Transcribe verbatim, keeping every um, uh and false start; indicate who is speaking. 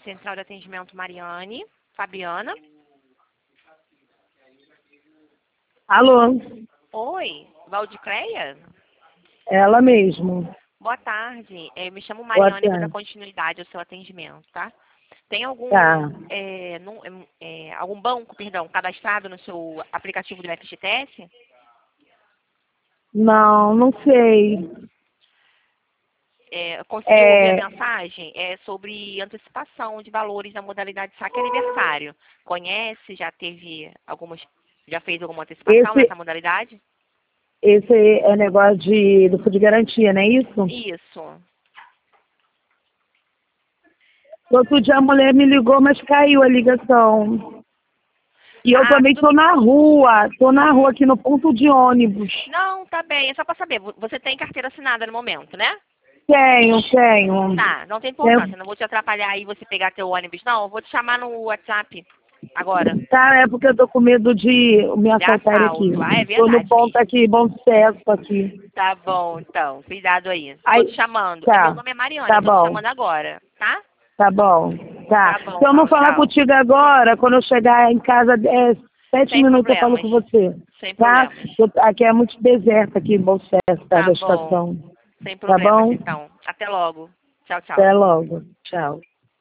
Speaker 1: Central de Atendimento Mariane. Fabiana.
Speaker 2: Alô?
Speaker 1: Oi, Valdicreia?
Speaker 2: Ela mesmo.
Speaker 1: Boa tarde. Eu me chamo
Speaker 2: Boa
Speaker 1: Mariane, vou dar
Speaker 2: tarde.
Speaker 1: continuidade ao seu atendimento, tá? Tem algum,
Speaker 2: Tá.
Speaker 1: é, num- é, algum banco, perdão, cadastrado no seu aplicativo do F G T S?
Speaker 2: Não, não sei.
Speaker 1: É, conseguiu ouvir
Speaker 2: É,
Speaker 1: a mensagem? É sobre antecipação de valores da modalidade saque aniversário. Conhece? Já teve algumas, já fez alguma antecipação
Speaker 2: esse,
Speaker 1: nessa modalidade?
Speaker 2: esse é negócio de, do fundo de garantia, não é isso?
Speaker 1: Isso.
Speaker 2: Outro dia a mulher me ligou, mas caiu a ligação. E eu
Speaker 1: Ah,
Speaker 2: também
Speaker 1: tudo
Speaker 2: tô
Speaker 1: bem.
Speaker 2: na rua, tô na rua aqui no ponto de ônibus.
Speaker 1: Não, tá bem. É só para saber. vo- Você tem carteira assinada no momento, né?
Speaker 2: Tenho, tenho.
Speaker 1: Tá, não tem
Speaker 2: tenho
Speaker 1: importância. Não vou te atrapalhar aí você pegar teu ônibus, não. Eu vou te chamar no WhatsApp agora.
Speaker 2: tá, é porque eu tô com medo de me
Speaker 1: De
Speaker 2: assaltarem aqui.
Speaker 1: assalto. Ah, é
Speaker 2: Tô no
Speaker 1: verdade
Speaker 2: ponto
Speaker 1: mesmo.
Speaker 2: aqui, bom sucesso aqui.
Speaker 1: Tá bom, então. Cuidado aí. Tô te
Speaker 2: Aí,
Speaker 1: chamando. É, meu
Speaker 2: tá,
Speaker 1: nome é Mariana,
Speaker 2: tá
Speaker 1: eu tô te
Speaker 2: bom.
Speaker 1: chamando agora, tá?
Speaker 2: Tá bom, tá.
Speaker 1: Tá bom,
Speaker 2: Se eu não
Speaker 1: então.
Speaker 2: falar
Speaker 1: Tchau.
Speaker 2: contigo agora, quando eu chegar em casa, é, sete
Speaker 1: Sem
Speaker 2: minutos eu falo
Speaker 1: problemas.
Speaker 2: com você,
Speaker 1: Sem
Speaker 2: tá?
Speaker 1: problemas.
Speaker 2: Eu- aqui é muito deserto aqui em Bom Sucesso, tá,
Speaker 1: Tá
Speaker 2: da
Speaker 1: bom.
Speaker 2: estação.
Speaker 1: Sem
Speaker 2: Tá
Speaker 1: problemas,
Speaker 2: bom?
Speaker 1: então. Até logo. Tchau, tchau.
Speaker 2: Até logo. Tchau.